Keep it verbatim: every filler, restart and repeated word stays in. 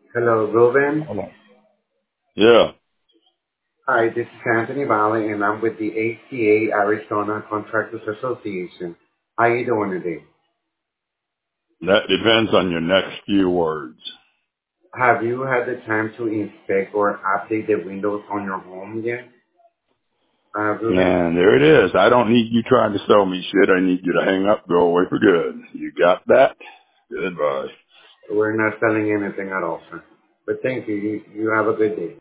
Hello, Ruben. Hold on. Yeah, Hi, this is Anthony Valley, and I'm with the A C A Arizona Contractors Association. How you doing today? that depends on your next few words. Have you had the time to inspect or update the windows on your home yet, uh, Ruben? And there it is. I don't need you trying to sell me shit. I need you to hang up, go away for good. You got that? Goodbye. We're not selling anything at all, sir. But thank you. You, you have a good day.